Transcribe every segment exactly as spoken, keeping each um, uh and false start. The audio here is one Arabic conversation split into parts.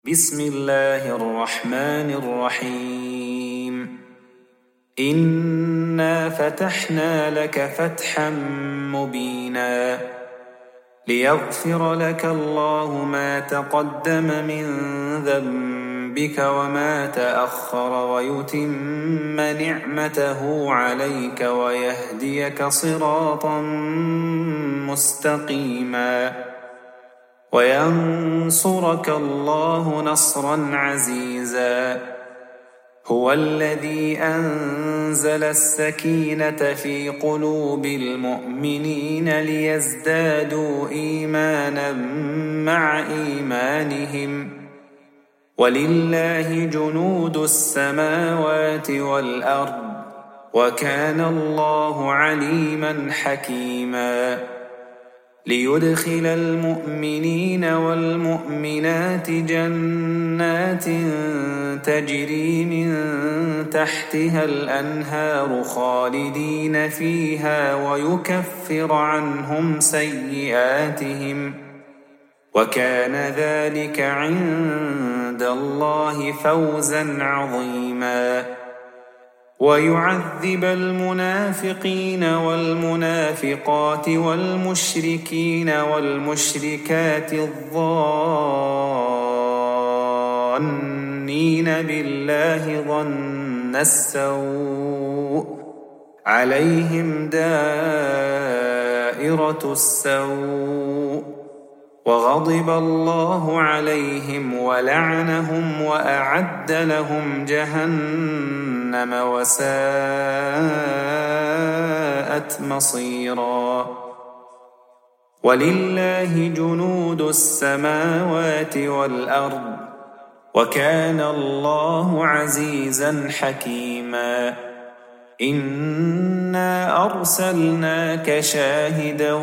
بسم الله الرحمن الرحيم إنا فتحنا لك فتحا مبينا ليغفر لك الله ما تقدم من ذنبك وما تأخر ويتم نعمته عليك ويهديك صراطا مستقيما وينصرك الله نصرا عزيزا هو الذي أنزل السكينة في قلوب المؤمنين ليزدادوا إيمانا مع إيمانهم ولله جنود السماوات والأرض وكان الله عليما حكيما ليدخل المؤمنين والمؤمنات جنات تجري من تحتها الأنهار خالدين فيها ويكفر عنهم سيئاتهم وكان ذلك عند الله فوزا عظيما ويعذب المنافقين والمنافقات والمشركين والمشركات الظانين بالله ظن السوء عليهم دائرة السوء وغضب الله عليهم ولعنهم وأعد لهم جهنم وساءت مصيرا ولله جنود السماوات والأرض وكان الله عزيزا حكيما إنا أرسلناك شاهدا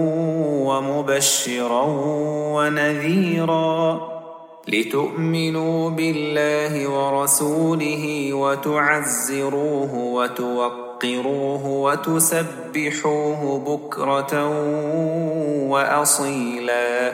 ومبشرا ونذيرا لتؤمنوا بالله ورسوله وتعزروه وتوقروه وتسبحوه بكرة وأصيلا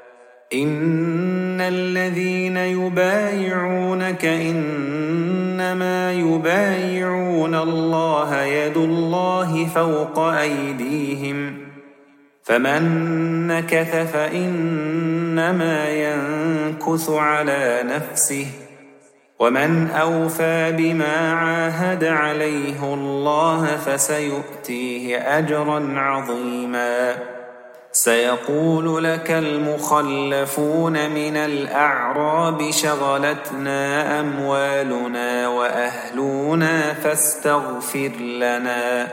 إن الذين يبايعونك إنما يبايعون الله يد الله فوق أيديهم فمن نكث فإنما ينكث على نفسه ومن أوفى بما عاهد عليه الله فسيؤتيه أجرا عظيما سيقول لك المخلفون من الأعراب شغلتنا أموالنا وأهلنا فاستغفر لنا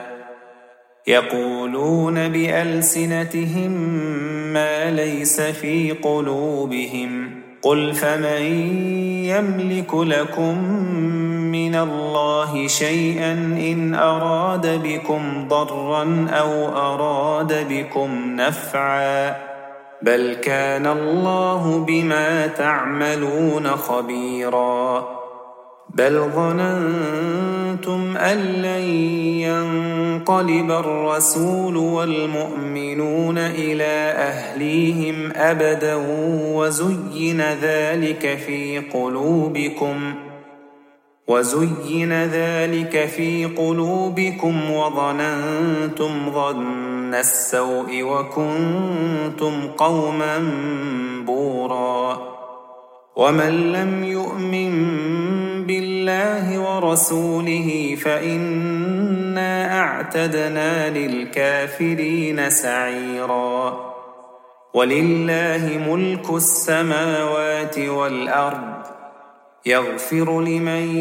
يقولون بألسنتهم ما ليس في قلوبهم قل فمن يملك لكم من الله شيئا إن أراد بكم ضرا أو أراد بكم نفعا بل كان الله بما تعملون خبيرا بل ظننتم أن لن ينقلب الرسول والمؤمنون إلى أهليهم أبدا وزين ذلك في قلوبكم وزين ذلك في قلوبكم وظننتم ظن السوء وكنتم قوما بورا ومن لم يؤمن بالله ورسوله فإنا أعتدنا للكافرين سعيرا ولله ملك السماوات والأرض يغفر لمن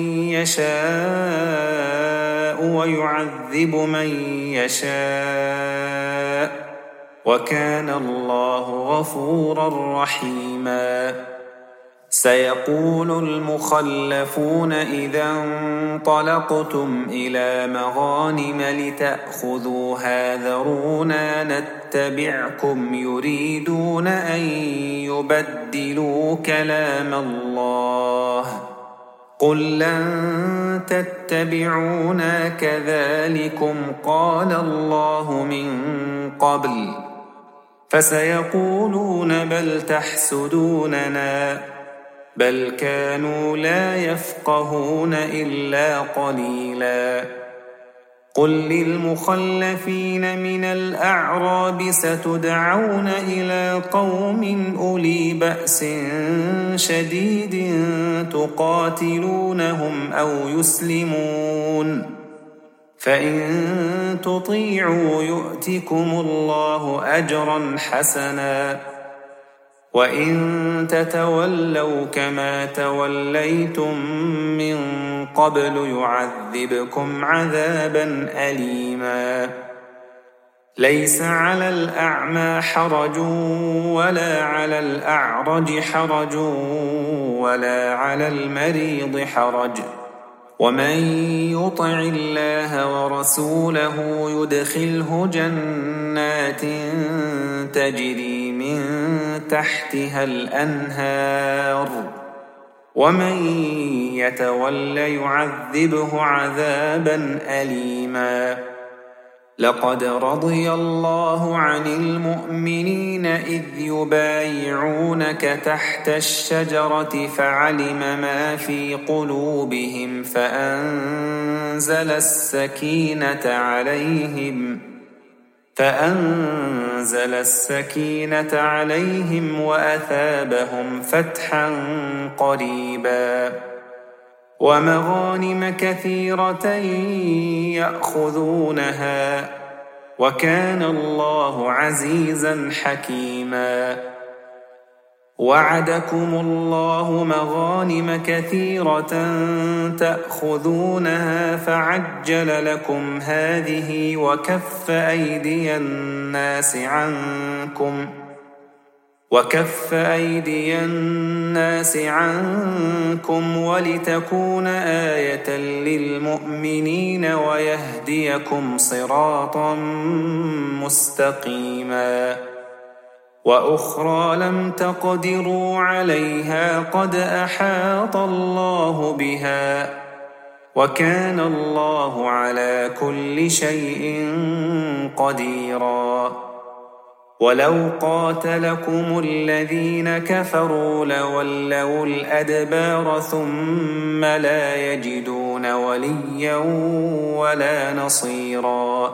يشاء ويعذب من يشاء وكان الله غفورا رحيما سيقول المخلفون إذا انطلقتم إلى مغانم لتأخذوها ذرونا نتبعكم يريدون أن يبدلوا كلام الله قل لن تتبعونا كذلكم قال الله من قبل فسيقولون بل تحسدوننا بل كانوا لا يفقهون إلا قليلا قل للمخلفين من الأعراب ستدعون إلى قوم أولي بأس شديد تقاتلونهم أو يسلمون فإن تطيعوا يؤتكم الله أجرا حسنا وإن تتولوا كما توليتم من قبل يعذبكم عذابا أليما ليس على الأعمى حرج ولا على الأعرج حرج ولا على المريض حرج ومن يطع الله ورسوله يدخله جنات تجري من تحتها الأنهار ومن يتول يعذبه عذابا أليما لقد رضي الله عن المؤمنين إذ يبايعونك تحت الشجرة فعلم ما في قلوبهم فأنزل السكينة عليهم فأنزل السكينة عليهم وأثابهم فتحا قريبا ومغانم كثيرة يأخذونها وكان الله عزيزا حكيما وعدكم الله مغانم كثيرة تأخذونها فعجل لكم هذه وكف أيدي الناس عنكم وكف أيدي الناس عنكم ولتكون آية للمؤمنين ويهديكم صراطا مستقيما وأخرى لم تقدروا عليها قد أحاط الله بها وكان الله على كل شيء قديرا ولو قاتلكم الذين كفروا لولوا الأدبار ثم لا يجدون وليا ولا نصيرا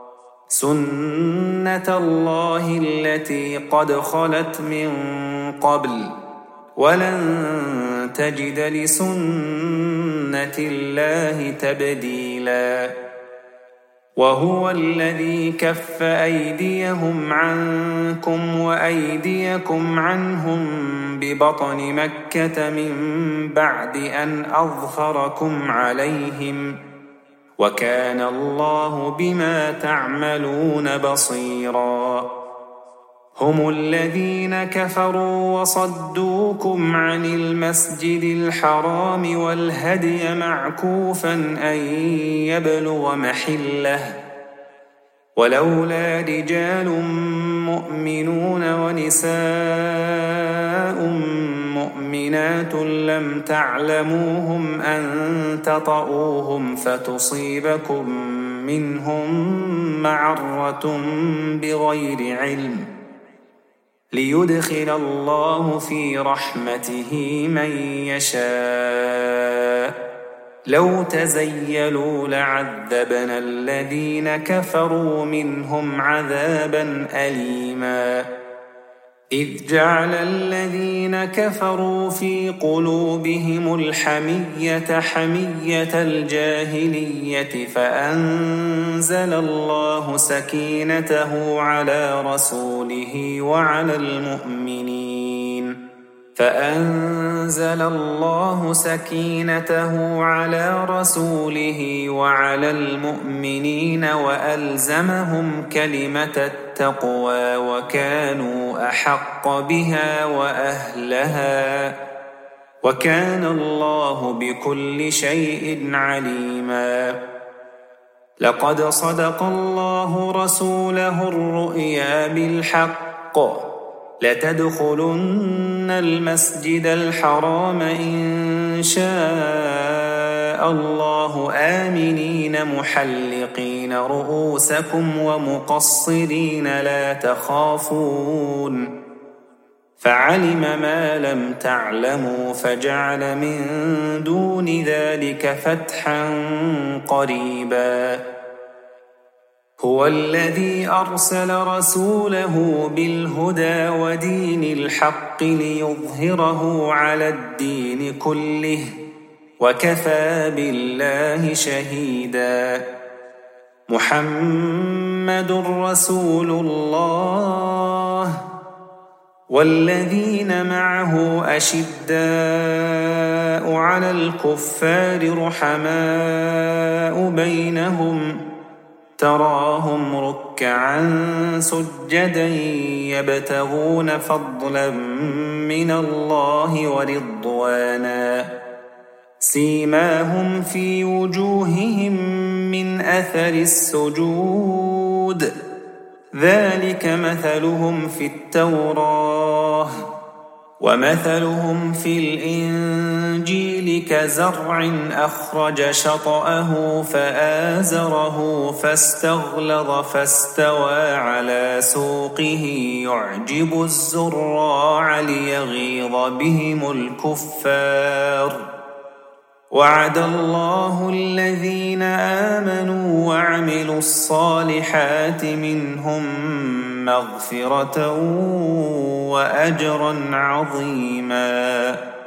سنة الله التي قد خلت من قبل ولن تجد لسنة الله تبديلا وهو الذي كف أيديهم عنكم وأيديكم عنهم ببطن مكة من بعد أن أظفركم عليهم وكان الله بما تعملون بصيرا هم الذين كفروا وصدوكم عن المسجد الحرام والهدي معكوفا أن يبلغ محله ولولا رجال مؤمنون ونساء مؤمنات لم تعلموهم أن تطؤوهم فتصيبكم منهم معرة بغير علم ليدخل الله في رحمته من يشاء لو تزيلوا لعذبنا الذين كفروا منهم عذابا أليما إذ جعل الذين كفروا في قلوبهم الحمية حمية الجاهلية فأنزل الله سكينته على رسوله وعلى المؤمنين فأنزل الله سكينته على رسوله وعلى المؤمنين وألزمهم كلمة التقوى وكانوا أحق بها وأهلها وكان الله بكل شيء عليما لقد صدق الله رسوله الرؤيا بالحق لتدخلن المسجد الحرام إن شاء الله آمنين محلقين رؤوسكم ومقصرين لا تخافون فعلم ما لم تعلموا فجعل من دون ذلك فتحا قريبا هو الذي أرسل رسوله بالهدى ودين الحق ليظهره على الدين كله وكفى بالله شهيدا محمد رسول الله والذين معه أشداء على الكفار رحماء بينهم تراهم ركعا سجدا يبتغون فضلا من الله ورضوانا سيماهم في وجوههم من أثر السجود ذلك مثلهم في التوراة ومثلهم في الإنجيل كزرع أخرج شطأه فآزره فاستغلظ فاستوى على سوقه يعجب الزراع ليغيظ بهم الكفار وعد الله الذين آمنوا وعملوا الصالحات منهم مغفرة وأجرا عظيما.